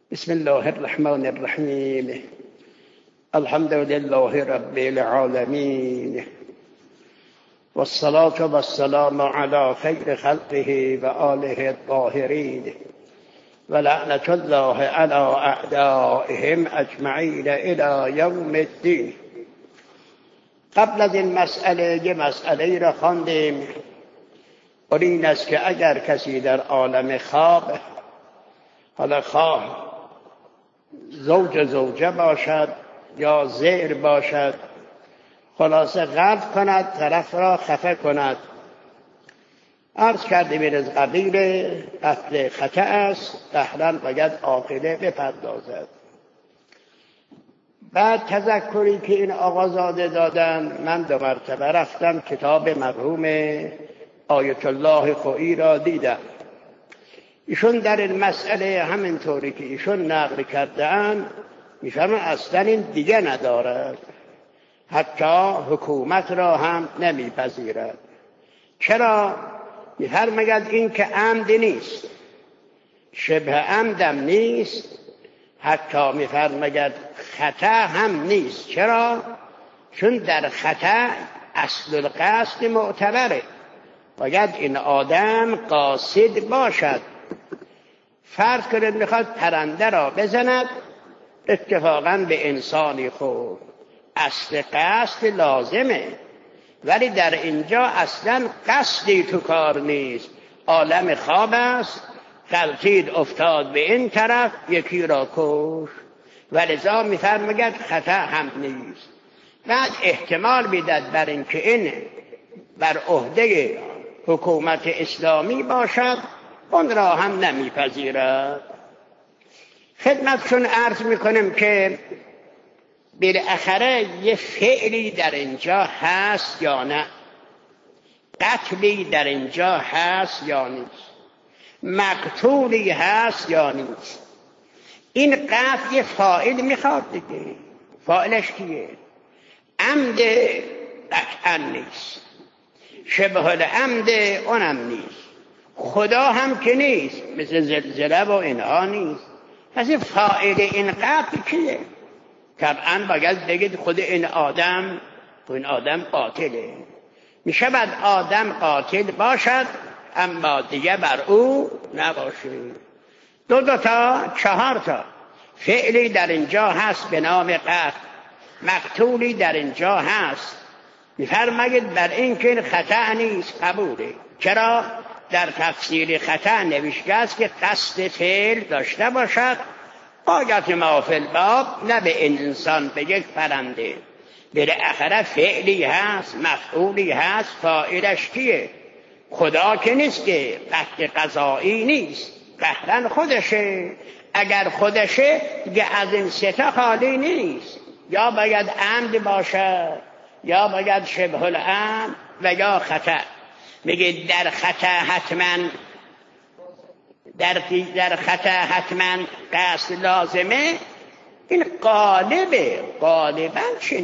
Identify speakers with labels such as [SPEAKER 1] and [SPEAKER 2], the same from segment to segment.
[SPEAKER 1] بسم الله الرحمن الرحیم. الحمد لله رب العالمین والصلاة والسلام على خیر خلقه و آله الطاهرین و لعنة الله على اعدائهم اجمعین الی یوم الدین. قبل از این مسئله یه مسئله را خواندیم. این است که اگر کسی در عالم خواب، حالا خواه زوجه باشد یا زیر باشد، خلاصه غلط کند، طرف را خفه کند، عرض کردیم این از قبیل قتل خطا است، قهرا باید عاقله بپردازد. بعد تذکری که این آقازاده دادن، من 2 مرتبه رفتم کتاب مرحوم آیت الله خویی را دیدم. ایشون در این مسئله همینطوری که ایشون نقل کردن میفهمن اصلا این دیگه ندارد، حتی حکومت را هم نمیپذیرد. چرا؟ میفرماید این که عمد نیست، شبه عمدم نیست، حتی میفرماید خطا هم نیست. چرا؟ چون در خطا اصل القصد معتبره، باید این آدم قاصد باشد. فرض کنید میخواد پرنده را بزند، اتفاقا به انسانی خوب، اصل قصد لازمه، ولی در اینجا اصلا قصدی تو کار نیست، عالم خواب است، غلطید افتاد به این طرف، یکی را کش، ولذا میفرماید خطا هم نیست. بعد احتمال میداد بر این که این بر عهده حکومت اسلامی باشد، اون را هم نمیپذیرد. خدمتشون عرض میکنم که بالاخره یه فعلی در اینجا هست یا نه، قتلی در اینجا هست یا نیست، مقتولی هست یا نیست. این قتل یه فاعل میخواد دیگه، فاعلش کیه؟ عمد قطعا نیست، شبه العمد اونم نیست، خدا هم که نیست، مثل زلزله و اینها نیست. پس فاعل این قتل کیه؟ طبعا باید بگید خود این آدم قاتله. میشه بعد آدم قاتل باشد اما دیگه بر او نباشه. 2 تا 4 تا فعلی در اینجا هست به نام قتل، مقتولی در اینجا هست. میفرماید بر این که خطا نیست، قبوله. چرا؟ در تفسیر خطا نوشته است که قصد فعل داشته باشد، قایت ما فی الباب، نه به این انسان، به یک پرنده. بالاخره فعلی هست، مفعولی هست، فاعلش کیه؟ خدا که نیست، که قصد قضایی نیست، قهرن خودشه. اگر خودشه دیگه از این 3 تا خالی نیست، یا باید عمد باشد، یا باید شبه العمد و یا خطا. میگه در خطا حتما قصد لازمه. این غالبا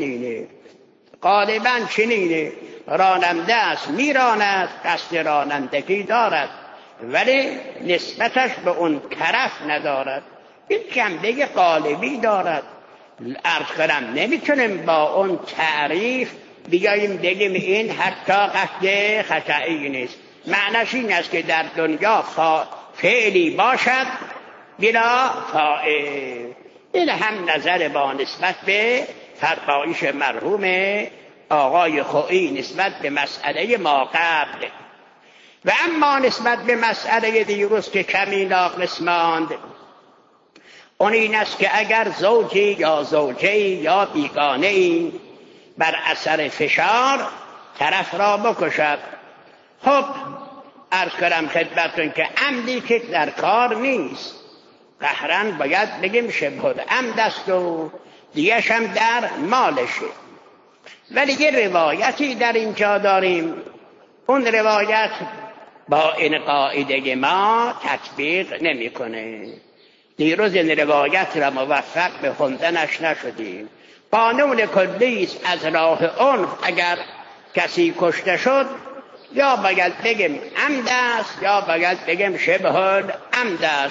[SPEAKER 1] چنینه. راننده است، میراند، قصد رانندگی دارد، ولی نسبتش به اون طرف ندارد، این جنبه غالبی دارد. عرض کنم نمیتونیم با اون تعریف بیاییم بگیم این حتی قصد خطایی نیست. معنیش این است که در دنیا فعلی باشد بلا فاعل. این هم نظر با نسبت به فرمایش مرحوم آقای خویی نسبت به مسئله ما قبل. و اما نسبت به مسئله دیروز که کمی ناقص ماند، اون این است که اگر زوجی یا زوجه یا بیگانه‌ای بر اثر فشار طرف را بکشد، خب عرض کنم خدمتتون که عمدی که در کار نیست، قهرن باید بگیم شبه العمد است و دیگرش هم در مالشه. ولی یه روایتی در اینجا داریم، اون روایت با این قاعده ما تطبیق نمیکنه. دیروز این روایت را موفق به خوندنش نشدیم. قانون کلی است، از راه عنف اگر کسی کشته شد یا باید بگیم عمد است یا باید بگیم شبه العمد است.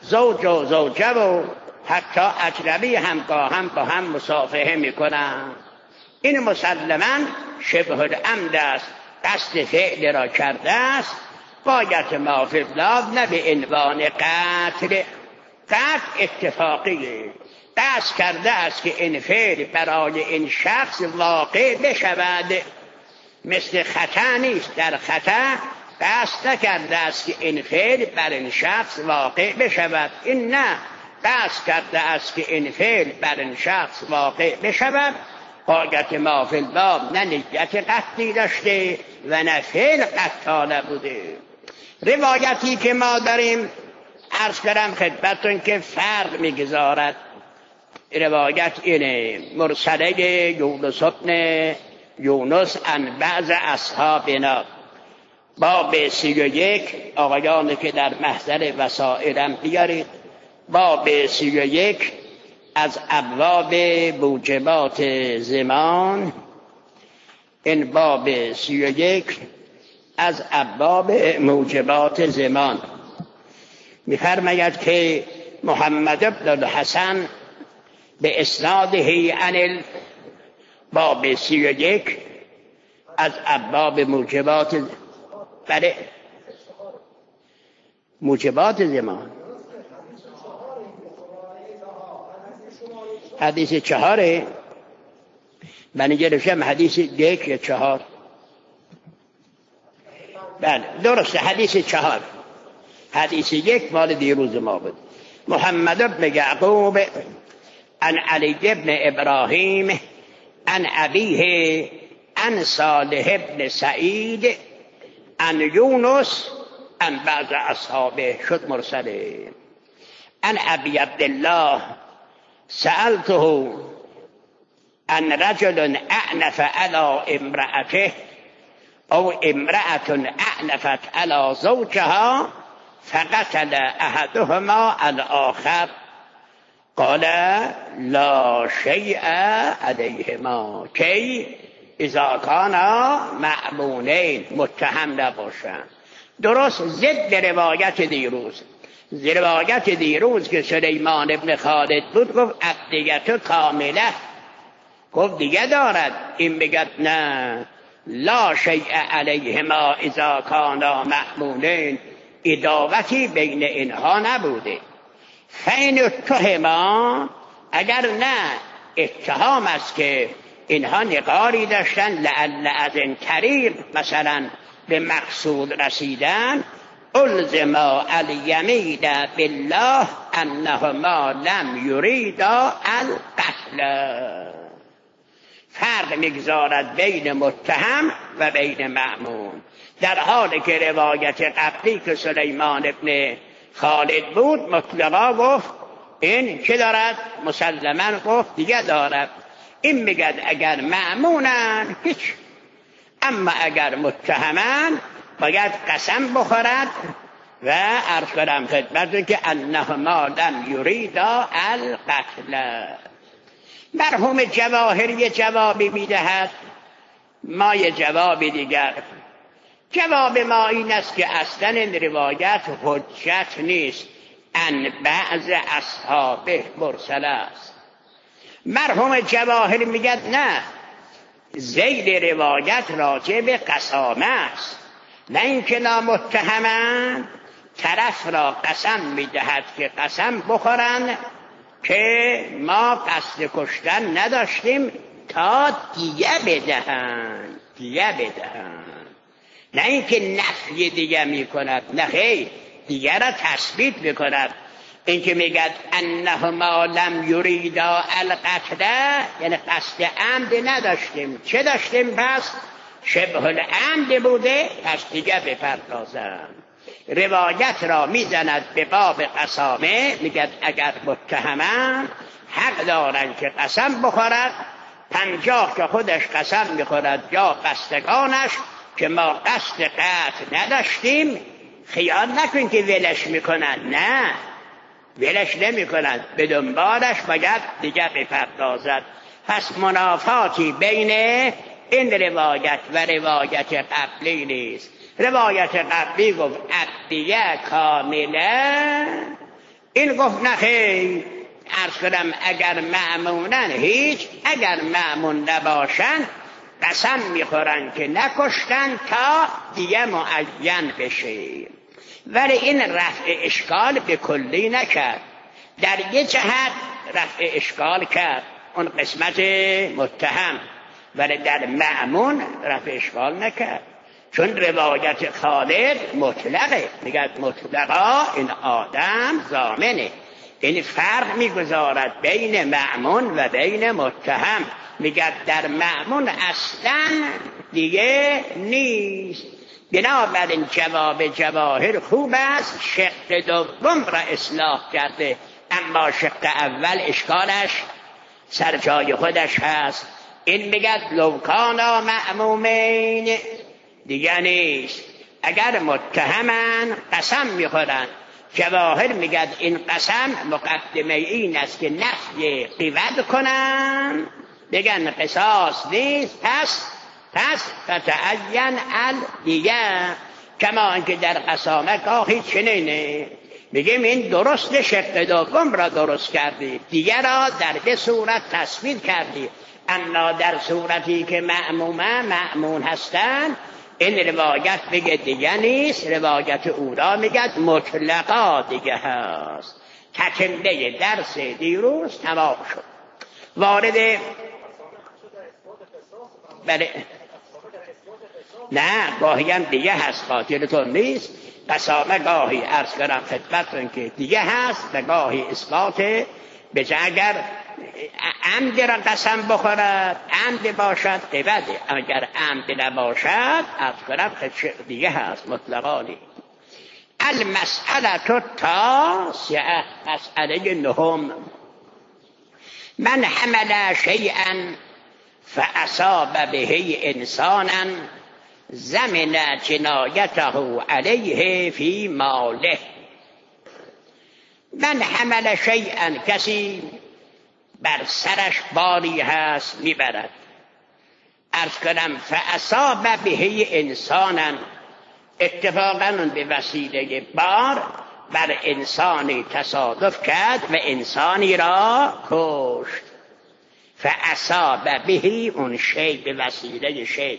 [SPEAKER 1] زوج و زوجه و حتی اجنبی هم با هم مصافحه میکنن. این مسلما شبه العمد است، قصد فعل را کرده است. غایت ما فی الباب نه به عنوان قتل اتفاقیه، قصد کرده است که این فعل برای این شخص واقع بشود، مثل خطا نیست. در خطا قصد نکرده است که این فعل بر این شخص واقع بشود، این نه، قصد کرده است که این فعل بر این شخص واقع بشود. غایت ما فی الباب نه نیت قتلی داشته و نه فعل قتال بوده. روایتی که ما داریم عرض کردم خدمتتون که فرق میگذارد. روایت اینه، مرسله یونس ابن یونس عن بعض اصحابنا، باب 31. آقایان که در محضر وسائلم بیارید، باب 31 از ابواب موجبات زمان. این باب 31 از ابواب موجبات زمان می‌فرماید که محمد بن الحسن به اسناده عن باب 31 از ابواب موجبات، بله موجبات زمان، حدیث 4 من گرفتم، حدیث 1 یا 4، بله درسته، حدیث 4. حدیث 1 مال دیروز ما بود. محمد بن یعقوب عن علی بن ابراهیم عن ابیه عن صالح بن سعید عن یونس عن بعض اصحابه، شد مرسله. عن ابی عبدالله سألته عن رجل اعنف على امرأته او امرأة اعنفت على زوجها فقتل احدهما الاخر قال لا شيء عليهما کی اذا کانا مأمونین، متهم نباشند. درست ضد روایت دیروز. روایت دیروز که سلیمان ابن خالد بود گفت عبدیت کامله، گفت دیگه دارد. این بگد نه، لا شیء علیهما اذا کانا مأمونین، اداوتی بین اینها نبوده. فین اتهما، اگر نه اتهام است که اینها نقاری داشتن لعل از این طریق مثلا به مقصود رسیدن، الزما الیمین بالله انهما لم یریدا القتل. فرق میگذارد بین متهم و بین مأمون. در حالی که روایت قبلی که سلیمان ابن خالد بود مطلقا گفت این چه دارد، مسلما گفت دیگه دارد. این میگد اگر مأمونن هیچ، اما اگر متهمن باید قسم بخورد و عرض کنم خدمتتون که انهما لم یریدا القتل. مرحوم جواهر یه جوابی میدهد، ما یه جواب دیگر. جواب ما این است که اصلا این روایت حجت نیست، ان بعض اصحابه مرسل است. مرحوم جواهر میگد نه، ذیل روایت راجع به قسامه است، نه اینکه نامتهمن طرف را قسم میدهد که قسم بخورن که ما قصد کشتن نداشتیم تا دیه بدهن، نه اینکه نفی دیگه میکند، نه خیر، دیگه را تثبیت میکند. اینکه میگد انهما لم یریدا القتل یعنی قصد عمد نداشتیم. چه داشتیم پس؟ شبه العمد بوده، پس دیگه بپردازم. روایت را میزند به باب قسامه، میگد اگر متهمن حق دارن که قسم بخورد، 50 که خودش قسم میخورد یا قصدگانش که ما قصد قتل نداشتیم. خیال نکن که ولش میکنن، نه ولش نمیکنن، به دنبالش باید دیگه بپردازد. پس منافاتی بین این روایت و روایت قبلی نیست. روایت قبلی گفت عبدیه کامله، این گفت نخیر، عرض کنم اگر مأمونن هیچ، اگر مأمون نباشن قسم میخورن که نکشتن تا دیگه معین بشه. ولی این رفع اشکال به کلی نکرد، در یه جهت رفع اشکال کرد، اون قسمت متهم، ولی در مأمون رفع اشکال نکرد، چون روایت خالد مطلقه، میگه مطلقا این آدم ضامنه. این فرق میگذارد بین مأمون و بین متهم، میگه در مأمون اصلا دیگه نیست. بنابراین جواب جواهر خوب است، شق دوم را اصلاح کرده، اما شق اول اشکالش سر جای خودش هست. این میگه لوکانا مأمومین دیگه نیست، اگر متهمن قسم میخورن. جواهر میگه این قسم مقدمه این است که نفی قیود کنن، بگن قصاص نیست، پس فتعین دیگه. کما اینکه در قسامه گاهی چنینه، میگیم این درست شق دوم را درست کردی، دیگه را در به صورت تصویر کردی، اما در صورتی که مأمون هستن این روایت بگه دیگه نیست، روایت او را میگه مطلقا دیگه هست. تکمله درس دیروز تمام شد. وارد بله نه، گاهی هم دیگه هست، خاطرتون نیست، قسامه گاهی عرض کردم خدمتتون که دیگه هست و گاهی اثبات بجا. اگر عمد را قسم بخورد، عمد باشد قیوده، اگر عمد نباشد عرض کردم دیگه هست، مطلقانی. المسئله التاسعه، مسئله نهم، من حمل شیئا فاصاب به انسانا ضمن جنایته علیه فی ماله. من حمل شیئا، کسی بر سرش باری هست میبرد، عرض کنم فاصاب به انسانا، اتفاقا به وسیله بار بر انسانی تصادف کرد و انسانی را کشت. فاصاب به اون شی، به وسیله شی.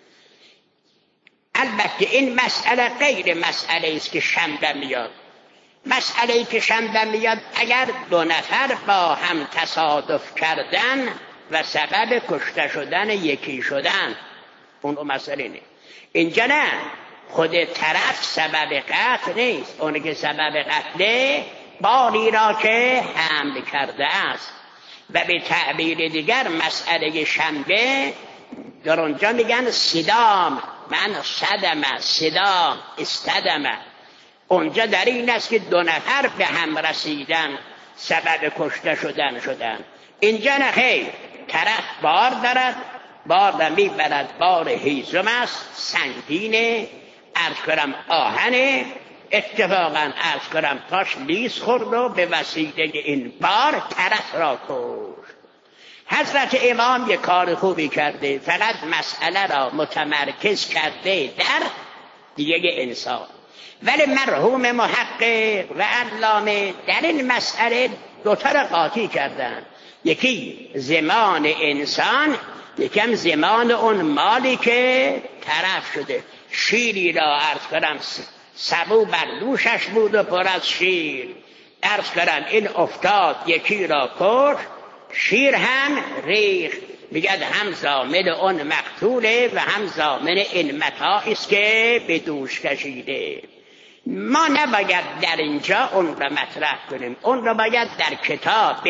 [SPEAKER 1] البته این مسئله غیر مسئله است که شنبه میاد. مسئله که شنبه میاد اگر دو نفر با هم تصادف کردن و سبب کشته شدن یکی شدن، اون مسئله نیست. اینجا نه، خود طرف سبب قتل نیست، اون که سبب قتل باری را که حمل کرده است. و به تعبیر دیگر مسئله شنبه در اونجا میگن صدام، من صدمه، صدام استدمه. اونجا در این است که دو نفر به هم رسیدن، سبب کشته شدن. اینجا نخیر، طرف بار دارد، بار را میبرد، بار هیزم است، سنگینه، عرض کنم آهنه، اتفاقا عرض کنم تاش لیز خورد و به وسیله این بار طرف را کشت. حضرت امام یک کار خوبی کرده، فقط مسئله را متمرکز کرده در دیگه انسان. ولی مرحوم محقق و علامه در این مسئله دوتا را قاطی کردن، یکی زمان انسان، یکم زمان اون مالی که طرف شده. شیری را عرض کنم سبو بر دوشش بود و پر از شیر، عرض کنم این افتاد یکی را کشت، شیر هم ریخت، میگد هم ضامن اون مقتوله و هم ضامن این متاعی است که به دوش کشیده. ما نباید در اینجا اون را مطرح کنیم، اون را باید در کتاب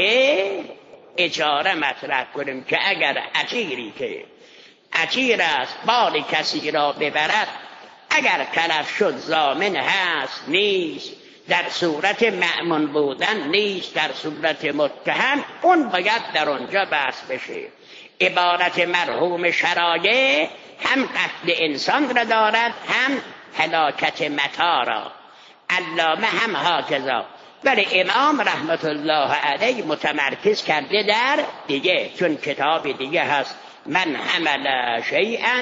[SPEAKER 1] اجاره مطرح کنیم که اگر اجیری که اجیر است بار کسی را ببرد، اگر تلف شد ضامن هست نیست، در صورت مأمون بودن نیست، در صورت متهم، اون باید در اونجا بحث بشه. عبارت مرحوم شرایع هم قتل انسان را دارد، هم هلاکت متاع را، علامه هم هاکذا. ولی امام رحمت الله علیه متمرکز کرده در دیگه، چون کتاب دیگه هست، من حمل شیئا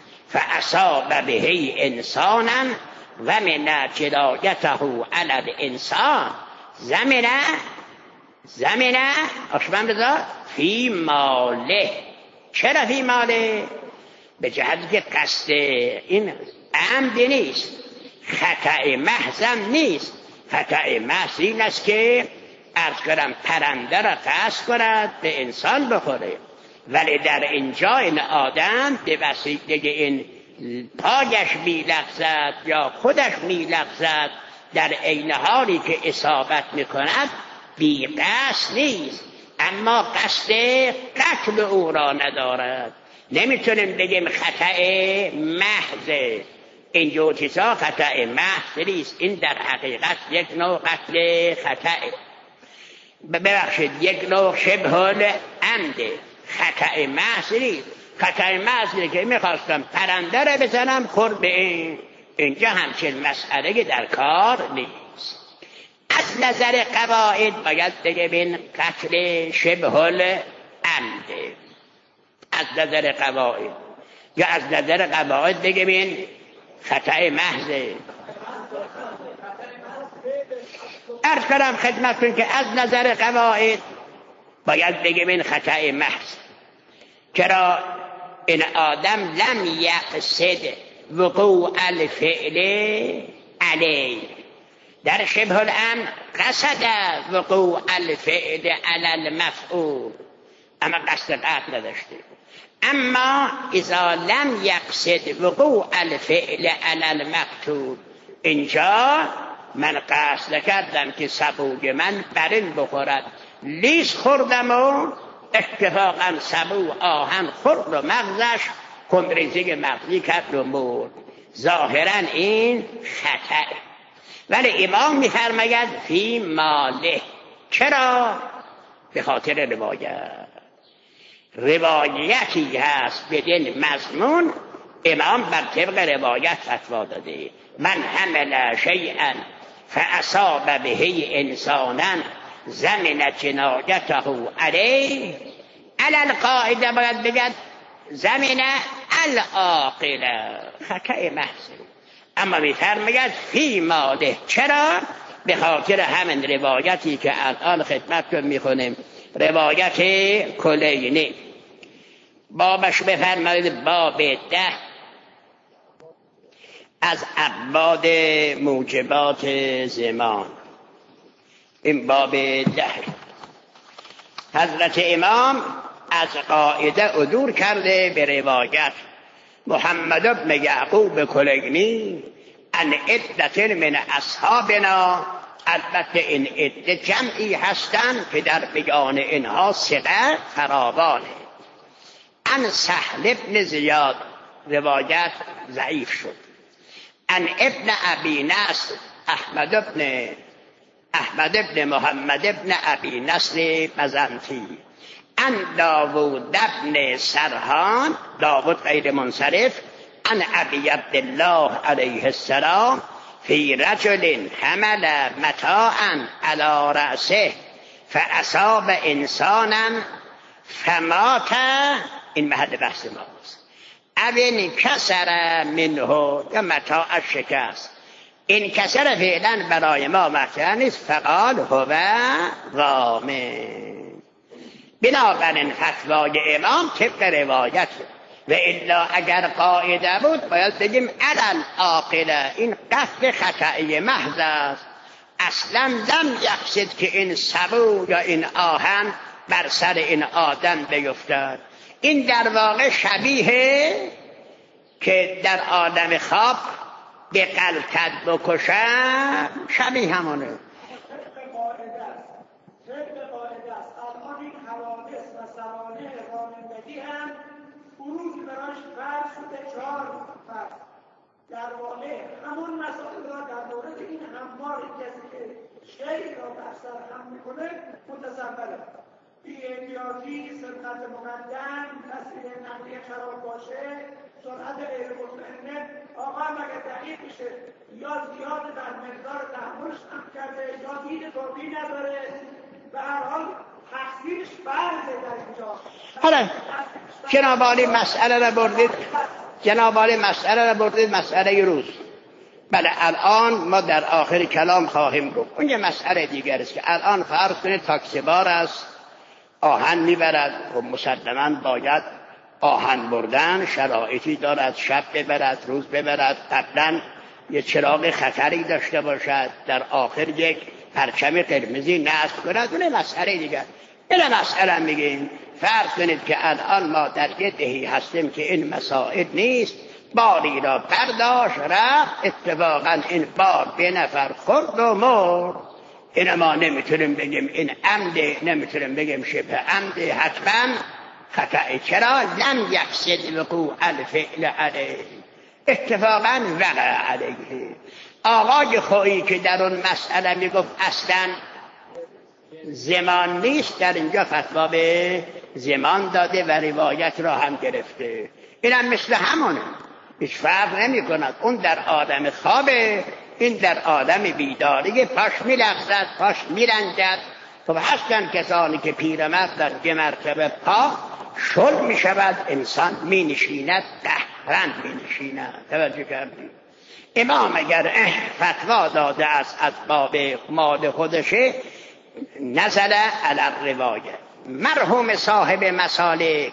[SPEAKER 1] فاصاب به انسانا و من جنایته علی الانسان زمینه آشبن بذار فی ماله. چرا فی ماله؟ به جهت که قصد این عمد نیست، خطأ محضم نیست. خطأ محض این است که عرض کنم پرنده را قصد کند به انسان بخوره، ولی در اینجا این آدم به وسیله این پایش میلغزد یا خودش میلغزد، در عین حالی که اصابت میکند بی قصد نیست، اما قصد قتل او را ندارد. نمیتونیم بگیم خطأ محض. این جور چیزها خطأ محض نیست، این در حقیقت یک نوع قتل خطأ، ببخشید یک نوع شبه العمد، خطأ محض نیست. خطأ محض نیست که میخواستم پرنده را بزنم خورد به این. اینجا همچین مسئله در کار نیست. از نظر قواعد باید بگیم قتل شبه العمد، از نظر قواعد، یا از نظر قواعد بگیم خطأ محض. عرض کنم خدمتتون که از نظر قواعد باید بگیم این خطأ محض. چرا؟ این آدم لم یقصد وقوع الفعل علیه. در شبه الامر قصد وقوع الفعل علی المفعول، اما قصد قتل نداشته. اما اذا لم یقصد وقوع الفعل علی المقتول، اینجا من قصد کردم که سبوی من برین بخورد، لیس خوردم و اتفاقا سبو آهن خورد و مغزش کمریزی مغزی کرد و مرد. ظاهرا این خطأ، ولی امام میفرماید فی ماله. چرا؟ به خاطر روایتی هست بدین مضمون. امام بر طبق روایت فتوا داده من حمل شیئا فاصاب به انسانا زمن جنایته علیه، علی القاعده باید بگد زمن العاقله، خطأ محض. اما میفرماید فی ماله. چرا؟ به خاطر همین روایتی که الان خدمتتون میخونیم، روایت کلینی. بابش بفرمایید باب 10 از ابواب موجبات زمان. این باب 10 حضرت امام از قاعده عدول کرده به روایت محمد بن یعقوب کلینی ان عدة من اصحابنا. البته این عده جمعی هستند که در بیان اینها ثقه فراوانه. ان سهل بن زیاد روایت ضعیف شد. ان ابن ابی نصر احمد ابن محمد ابن ابی نصر مزنتی. ان داوود ابن سرحان، داوود غیر منصرف، ان ابی عبدالله علیه السلام فی رجل حمل متاعا علی رأسه فاصاب انسانا فمات. این محل بحث ماست. اوین کسر منه، یا متاع شکست. این کسر فعلا برای ما مطرح نیست، فقال هو ضامن. بنابراین فتوای امام طبق روایت، و الا اگر قاعده بود باید بگیم علل عاقله. این قصد خطأ محض است، اصلا لم یقصد که این سبو یا این آهن بر سر این آدم بیفتد. این در واقع شبیه که در آدم خواب به قلتت بکشن، شبیه همونه.
[SPEAKER 2] در واقع همون مسائل را در مورد این حمار کسی که شیء را بر سر هم میکنه متصوره. بی‌احتیاطی، سرقت مقدم، تسهیل نقلیه خراب باشه، سرعت غیر مطمئنه، آقا مگه دقیق میشه یا زیاد در مقدار تحملش هم کرده یا دید توقی نداره. به هر حال تقصیرش فرضه در اینجا.
[SPEAKER 1] حالا جناب عالی مسئله را بردید، مسئله روز. بله الان ما در آخر کلام خواهیم گفت. اون یه مسئله دیگر است که الان فرض کنید تاکسیبار است، آهن میبرد و مسلماً باید آهن بردن شرایطی دارد، شب ببرد روز ببرد، قبلا یه چراغ خطری داشته باشد، در آخر یک پرچم قرمزی نصب کند. اون مسئله دیگر. این مسئله میگیم فرض کنید که الان ما در یه دهی هستیم که این مسائل نیست، باری را برداشت رفت، اتفاقا این بار به نفر خورد و مرد. این ما نمیتونیم بگیم این عمده، نمیتونیم بگیم شبه عمده، حتما خطأ. چرا؟ لم یفسد وقوع الفعل علیه، اتفاقا وقع علیه. آقای خویی که در اون مسئله میگفت اصلا زمان نیست، در اینجا فتوا به زمان داده و روایت را هم گرفته. این هم مثل همونه، هیچ فرق نمی کند. اون در عالم خوابه، این در عالم بیداری، پاش میلغزد، پاش میرنجد. خب هستن کسانی که پیرمردن که مرتبه پا شل می شود، انسان می نشیند، قهرن می نشیند. توجه کردید؟ امام اگر فتوا داده است از باب مال خودشه، نزل علی الروایه. مرحوم صاحب مسالک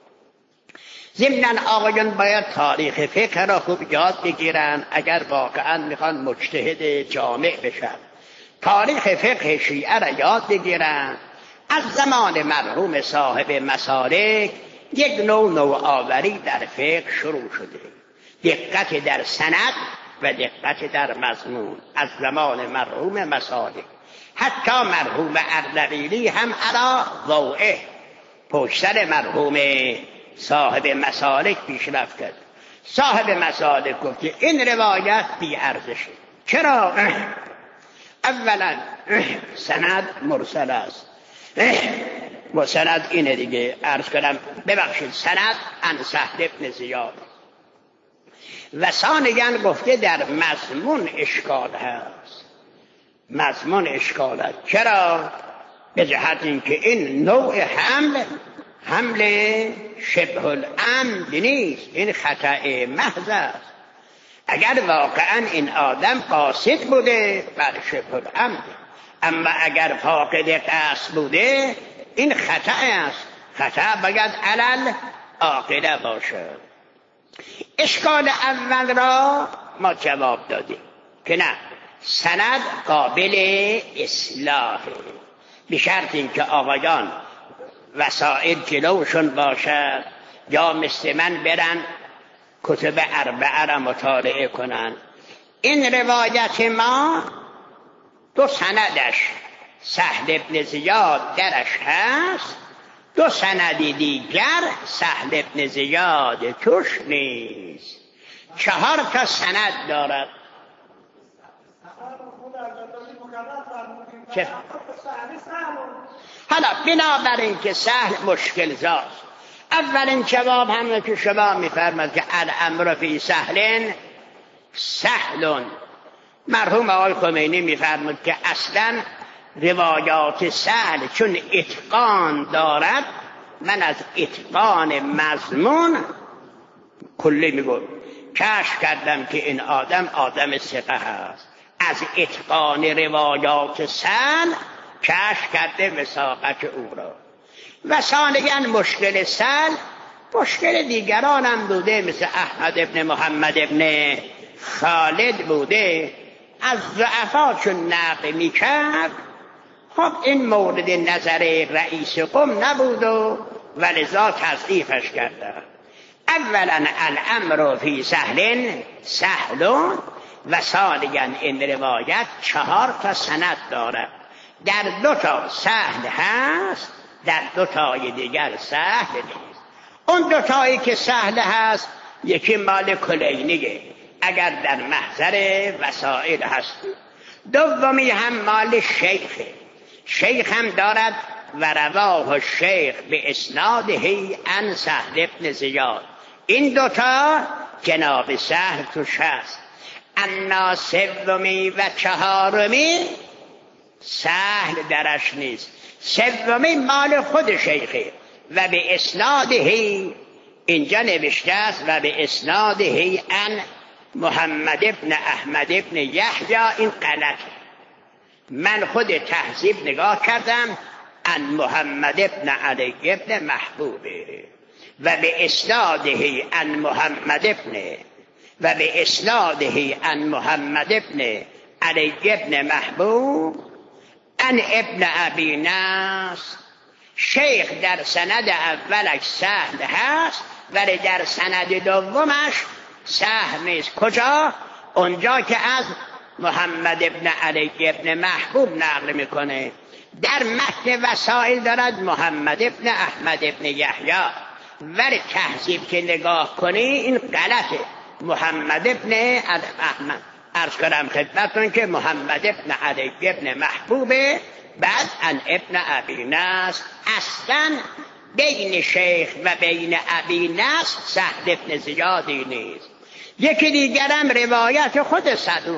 [SPEAKER 1] ضمناً آقایان باید تاریخ فقه را خوب یاد بگیرن اگر واقعاً میخوان مجتهد جامع بشن. تاریخ فقه شیعه را یاد بگیرن. از زمان مرحوم صاحب مسالک یک نوآوری در فقه شروع شده، دقت در سند و دقت در مضمون. از زمان مرحوم مسالک حتی مرحوم اردبیلی هم علا ضوئه پشت سر مرحوم صاحب مسالک پیشرفت کرد. صاحب مسالک گفت که این روایت بی ارزشه. چرا؟ اولا سند مرسل است. سند اینه دیگه، عرض کنم ببخشید، سند عن سهل بن زیاد. و ثانیاً گفته در مضمون اشکال هست. مضمون اشکال هست. چرا؟ به جهت اینکه این نوع حمل شبه العمد نیست، این خطأ محض است. اگر واقعا این آدم قاصد بوده بر شبه العمد، اما اگر فاقد قصد بوده این خطأ است. خطأ باید علل عاقله باشد. اشکال اول را ما جواب دادیم که نه، سند قابل اصلاح به شرط اینکه آقایان وسائل جلوشون باشد یا مثل من برن کتب اربعه را مطالعه کنن. این روایت ما دو سندش سهل بن زیاد درش هست، دو سند دیگر سهل بن زیاد توش نیست. 4 تا سند دارد. حالا بنابراین که سهل مشکل زاست، اولین جواب همه که شما میفرماد که الامر فی سهل. مرحوم آقای خمینی میفرماد که اصلا روایات سهل چون اتقان دارد، من از اتقان مضمون کلی میگم کشف کردم که این آدم ثقه هست. از اتقان روایات سهل کشف کرده وثاقت او را. و ثانیاً مشکل سهل مشکل دیگران هم بوده، مثل احمد ابن محمد ابن خالد بوده، از ضعفا چون نقل میکرد. خب این مورد نظر رئیس قم نبود و ولذا تصدیقش کرده. اولا الامر فی سهل و ثانیاً این روایت 4 تا سند دارد. در 2 تا سهل هست، در 2 تای دیگر سهل نیست. اون 2 تایی که سهل هست یکی مال کلینیه اگر در محضر وسائل هست، دومی هم مال شیخ هم دارد و رواه الشیخ به اسناده عن سهل بن زیاد. این 2 تا جناب سهل توش هست. اما سومی و 4می سهل درش نیست. سومی مال خود شیخه و به اسناده اینجا نوشته است و به اسناده عن محمد ابن احمد ابن یحیی این غلطه. من خود تهذیب نگاه کردم ان محمد ابن علی ابن محبوبه و به اسناده ان محمد ابن علی ابن محبوب ان ابن ابی نصر. شیخ در سند اولش سهل هست ولی در سند دومش سهل نیست. کجا؟ اونجا که از محمد ابن علی ابن محبوب نقل میکنه. در متن وسائل دارد محمد ابن احمد ابن یحیی، ولی تهذیب که نگاه کنی این غلطه. محمد ابن احمد، عرض کنم خدمتتون که محمد ابن علی ابن محبوبه، بعد ان ابن ابی نصر. اصلا بین شیخ و بین ابی نصر سهل ابن زیادی نیست. یکی دیگرم روایت خود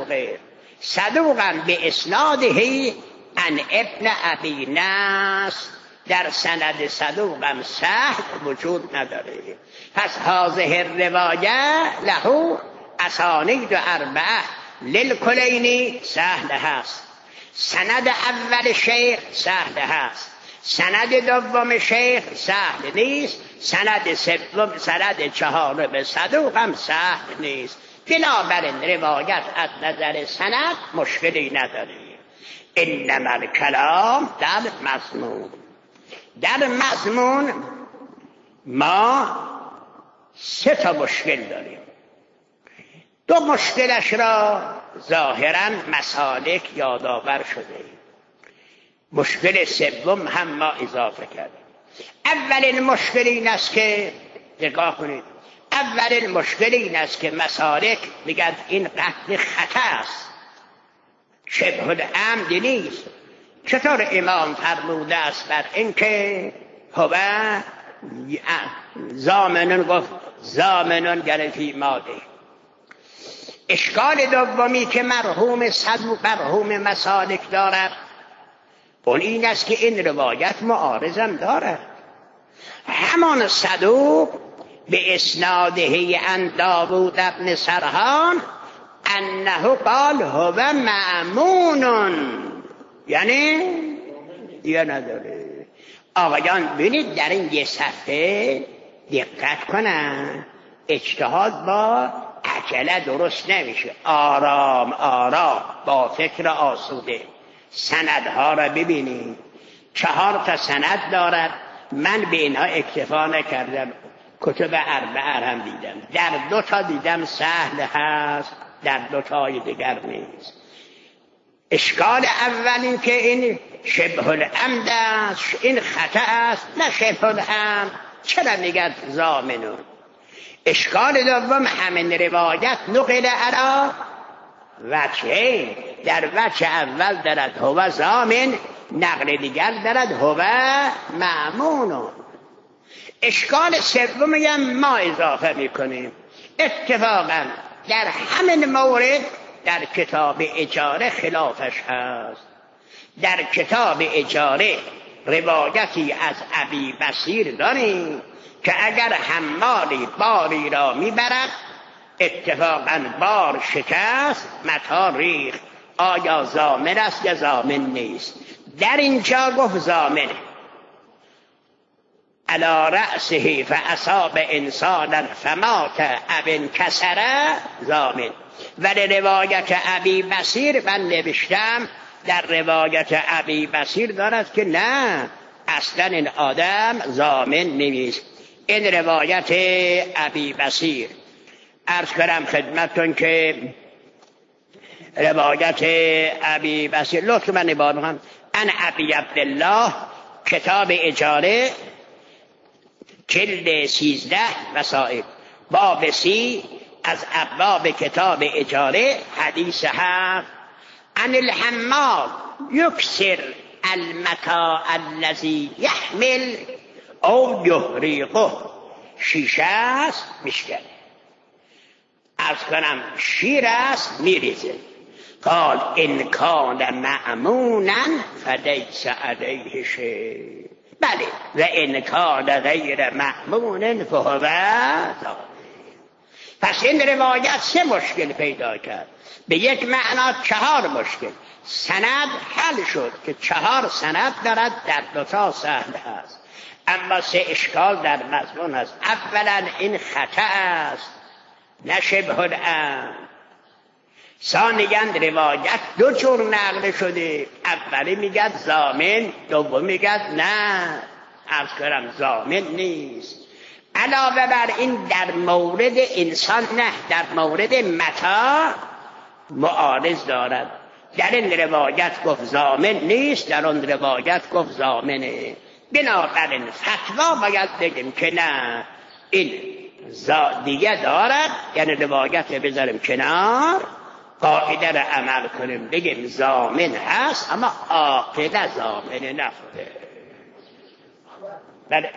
[SPEAKER 1] صدوقم به اسناده ان ابن ابی نصر. در سند صدوقم سهل وجود نداره. پس هذه الروایه له اسانید اربعه للکلینی سهل هست. سند اول شیخ سهل هست، سند دوم شیخ سهل نیست، سند سوم سند چهارم صدوق هم سهل نیست. بنابراین روایت از نظر سند مشکلی نداره. انما الکلام در مضمون. در مضمون ما 3 مشکل داریم. 2 مشکلش را ظاهراً مسالک یادآور شده. مشکل سوم هم ما اضافه کردیم. اولین مشکل این است که نگاه کنید، اولین مشکل این است که مسالک میگن این قطع خطا است، شبه العمد نیست. چطور امام فرموده است بر اینکه هو ضامن، گفت ضامن گرفی ماده. اشکال دومی که مرحوم مسالک دارد اون این است که این روایت معارضم دارد. همان صدوق به اسناده ان داوود ابن سرحان انه قال هو مأمون، یعنی دیگه نداره. آقایان ببینید در این یه صفحه دقت کنن، اجتهاد با عجله درست نمیشه. آرام آرام با فکر آسوده سندها را ببینید. 4 سند دارد. من به اینها اکتفا نکردم، کتب اربعه هم دیدم. در 2 دیدم سهل هست، در 2 دیگر نیست. اشکال اول این که این شبه العمد است، این خطا است، نه شبه العمد. چرا میگن ضامنون؟ اشکال دوم همین روایت نقل علی وجهین. در وجه اول دارد هو ضامن، نقل دیگر دارد هو مأمون. اشکال سومی ما اضافه میکنیم. اتفاقا در همین مورد در کتاب اجاره خلافش هست. در کتاب اجاره روایتی از ابی بصیر داریم که اگر حمالی باری را میبرد اتفاقا بار شکست، متاع ریخت، آیا ضامن است یا ضامن نیست؟ در اینجا گفت ضامنه. علی رأسه فاصاب انسانا فمات او انکسر ضامن. ولی روایت ابی بصیر من نوشتم در روایت ابی بصیر دارد که نه، اصلا این آدم ضامن نیست. این روایت ابی بصیر عرض کنم خدمتتون که روایت ابی بصیر لطف من نبارم ان ابی عبدالله کتاب اجاره جلد 13 وسائل باب 30 از ابواب کتاب اجاره حدیث هست ان الحمال یکسر المتاع الذی یحمل او یحرقه. شیشه است میشکنه، عرض کنم شیر است میریزه. قال ان کان مأمونا فلیس علیه شیء. بله، و ان کان غیر مأمون فهو ضامن. پس این روایت 3 مشکل پیدا کرد، به یک معنا 4 مشکل. سند حل شد که 4 سند دارد، در 2 تا سهل هست، اما 3 اشکال در مضمون هست. اولا این خطا است نه شبه العمد. ثانیاً روایت 2 جور نقل شده، اولی میگد ضامن، دوم میگد نه عرض کردم ضامن نیست. علاوه بر این در مورد انسان نه، در مورد متاع معارض دارد. در این روایت گفت ضامن نیست، در اون روایت گفت ضامنه. بنابراین فتوا باید بگیم که نه این دیگه دارد، یعنی روایت بذاریم کنار، قاعده را عمل کنیم بگیم ضامن هست، اما عاقله ضامن نبوده. بله.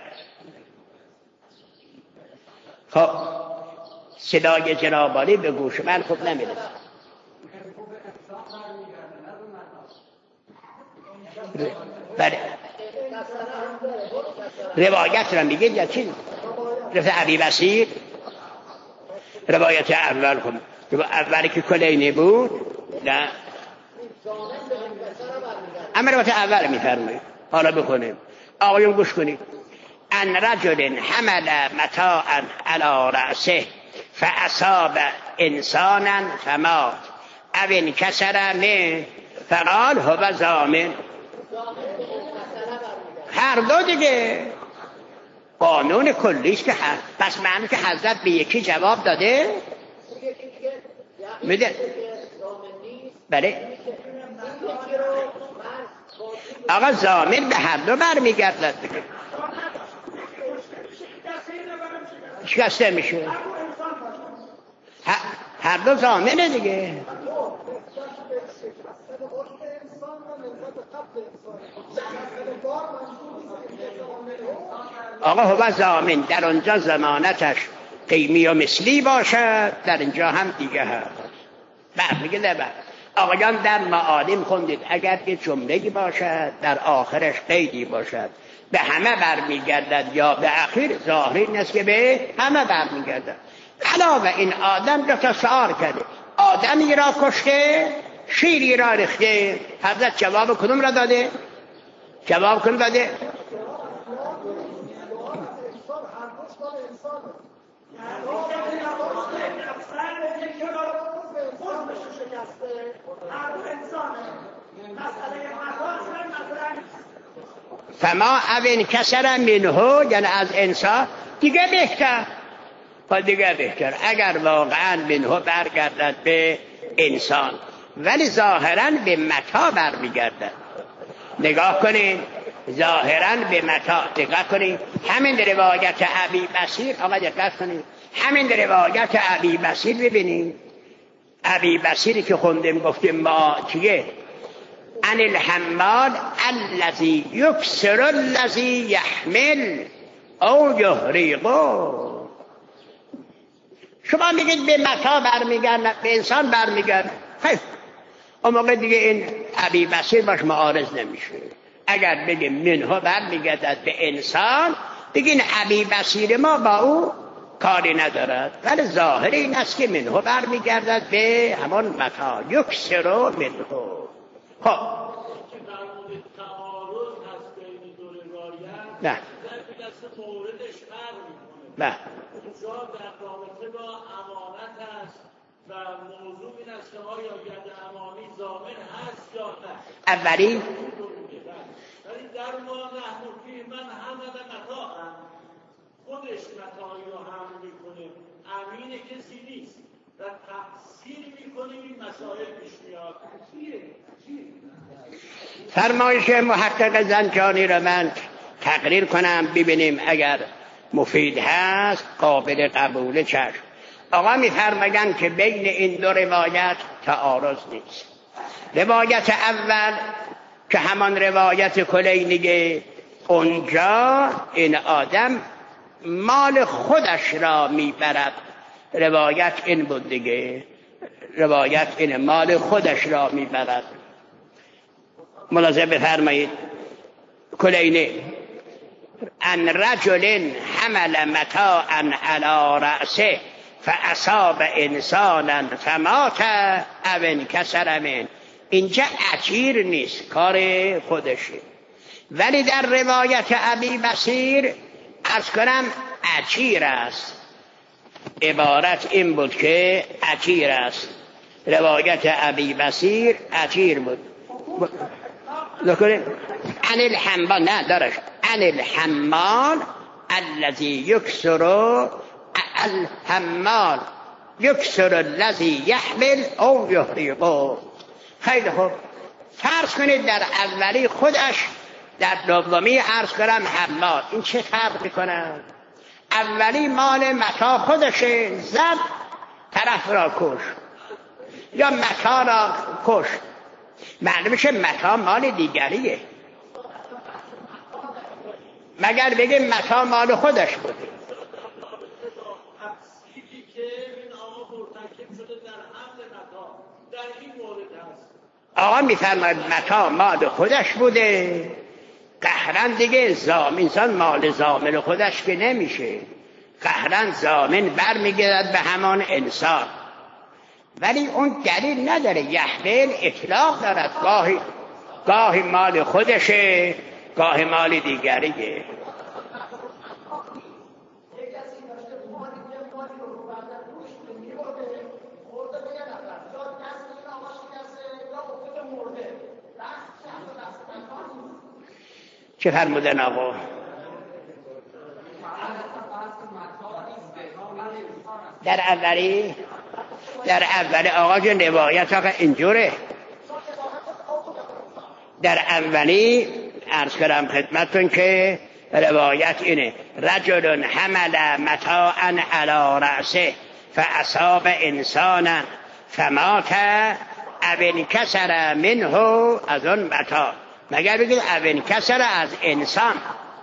[SPEAKER 1] خب صدای جنابالی به گوش من خوب نمیرسه. بله. روایت را میگید یا چی؟ رفت ابی بصیر روایت اول کن، اولی که کلینی بود نه، اما روایت اول میفرمایید. حالا بکنیم آقایون گوش کنید. ان رجل حمل متاعا علی رأسه فاصاب انسانا فمات او انکسر منه فقال هو ضامن. هر دو دیگه قانون کلیش که هست. پس معنی که حضرت به یکی جواب داده میده. بله آقا ضامن به هر دو برمیگردد دیگه. شکسته میشه، هر دو ضامنه دیگه. آقا هو ضامن در اونجا ضمانتش قیمی و مثلی باشد، در اینجا هم دیگه هست. میگه نه آقایان در معالم خوندید اگر یه جمله‌ای باشد در آخرش قیدی باشد به همه برمیگردد یا به اخیر، ظاهری این است که به همه برمیگردد. علاوه این آدم 2 تا سؤال کرده، آدمی را کشته شیری را ریخته. حضرت جواب کدوم را داده؟ جواب کدوم داده؟ فما او کسر منه، یعنی از انسان دیگه بهتر. دیگه بهتر اگر واقعا منه برگردد به انسان، ولی ظاهرا به متاع برمیگردد. نگاه کنین ظاهرا به متاع. دقت کنین همین روایت ابی بصیر، آقا دقت کنین همین روایت ابی بصیر ببینید. ابی بصیری که خوندیم گفتیم ما چیه؟ ان الحمال الذي يكسر الذي يحمل او يحرقه. شما میگید به متاع برمیگردد، به انسان برمیگردد. خیلی اون موقع دیگه این ابی بصیر باش معارض نمیشه. اگر بگیم منها برمیگردد به انسان، دیگه این ابی بصیر ما با او کاری ندارد، ولی ظاهر این است که منها برمیگردد به همون متاع یکسر منها. خب نه نه
[SPEAKER 3] اونجا در رابطه با امانت است و موضوع این است که آیا ید امانی ضامن هست یا نه.
[SPEAKER 1] اولی
[SPEAKER 3] ولی در ما نحنفی من حمل متاعم، خودش متاعی رو حمل میکنه، امین کسی نیست و تفسیر میکنیم این مسائل پیش میاد.
[SPEAKER 1] فرمایش محقق زنجانی را من تقریر کنم ببینیم اگر مفید هست قابل قبول چشم. آقا می‌فرمایند که بین این 2 روایت تعارض نیست. روایت اول که همان روایت کلینیه، اونجا این آدم مال خودش را میبرد. روایت این بود دیگه، روایت این مال خودش را میبرد. ملاحظه بفرمایید کلینی ان رجل حمل متاعا علی رأسه فاصاب انسانا فمات او انکسر من. اینجا اجیر نیست، کار خودشه. ولی در روایت ابی بصیر عرض کنم اجیر است. عبارت این بود که اجیر است. روایت ابی بصیر اجیر بود. عن الحمال، نه دارش، عن الحمال الذي يكسر الحمال يكسر الذي يحمل او يحرقه. خیلی خوب، فرض کنید در اولی خودش، در دومی عرض کنم حمال. این چه فرق میکنه؟ اولی مال متا خودشه، زد طرف را کش یا متا را کش، معلومه که متا مال دیگریه، مگر بگه متا مال خودش بوده.
[SPEAKER 3] تفسیری که این آقا مرتکب شده در حمل متا در این مورد هست.
[SPEAKER 1] آقا میفرماید متا مال خودش بوده، قهرن دیگه انسان مال ضامن خودش که نمیشه، قهرن ضامن برمیگردد به همان انسان. ولی اون دلیل نداره، یحمل اطلاق دارد، گاهی مال خودشه، گاهی مال دیگریه. چه فرمودن آقا؟ در اولی آقا جون روایت آقا اینجوره. در اولی عرض کردم خدمتون که روایت اینه: رجل حمل متاعا علی رأسه فاصاب انسانا فمات او انکسر منه از اون متاع. مگر بگید او انکسر از انسان.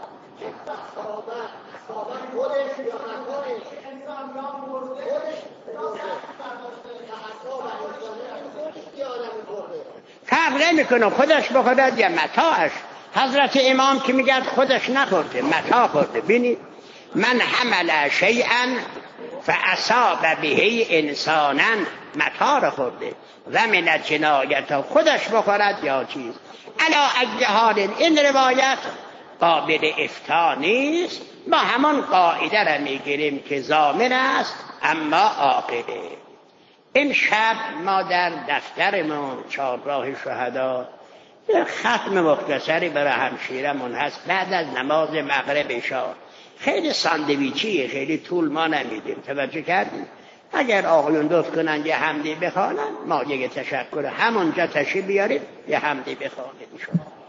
[SPEAKER 1] فرق نمیکنه خودش بخورد یا متاعش. حضرت امام که میگه خودش نخورده، متاع خورده. ببینید، من حمل شیئا فاصاب به انسانا، متاع را خورده. و من الجنایت، خودش بخورد یا چیز. علی ای حال این روایت قابل افتاء نیست. ما همان قاعده را میگیریم که ضامن است اما عاقله. این شب ما در دفترمون چهارراه شهدا ختم مختصری برای همشیرمون هست بعد از نماز مغرب عشا. خیلی ساندویچیه، خیلی طول ما نمیدیم. توجه کردیم؟ اگر آقایون دوست کنن یه حمدی بخوانن، ما یه تشکر همونجا تشریف بیاریم یه حمدی بخوانیم.